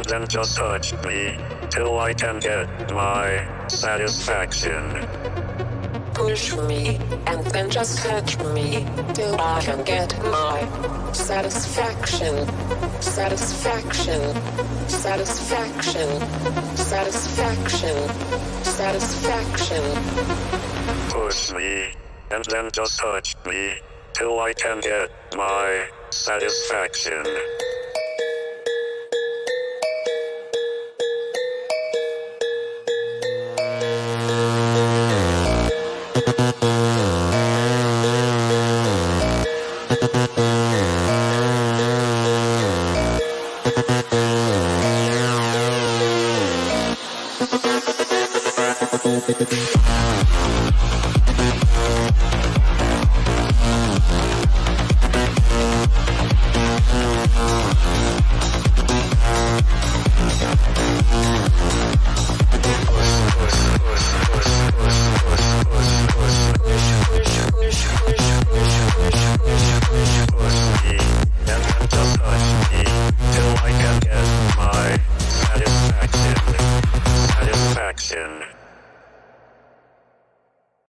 then just touch me till I can get my satisfaction. Push me and then just touch me till I can get my satisfaction. Satisfaction. Satisfaction. Satisfaction. Satisfaction. Push me and then just touch me till I can get my satisfaction. Satisfaction.